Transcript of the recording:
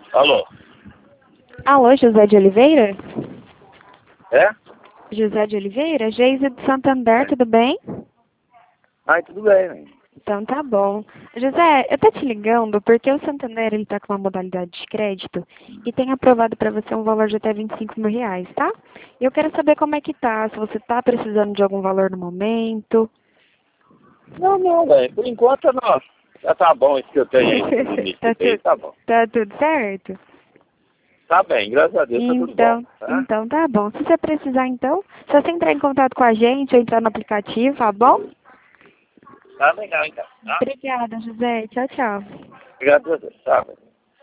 Alô? Alô, José de Oliveira? É? José de Oliveira? Geise do Santander, tudo bem? Ai, tudo bem, né? Então tá bom. José, eu tô te ligando porque o Santander ele tá com uma modalidade de crédito e tem aprovado para você um valor de até R$ 25.000, tá? E eu quero saber como é que tá, se você tá precisando de algum valor no momento. Não, velho. Por enquanto, não. Já tá bom isso que eu tenho aí no início Tá do mês, tá bom. tá tudo certo? Tá bem, graças a Deus tá tudo bom, tá? Então tá bom. Se você precisar então, só você entrar em contato com a gente ou entrar no aplicativo, tá bom? Tá legal, então. Tá? Obrigada, José. Tchau, tchau. Graças a Deus, tá, velho.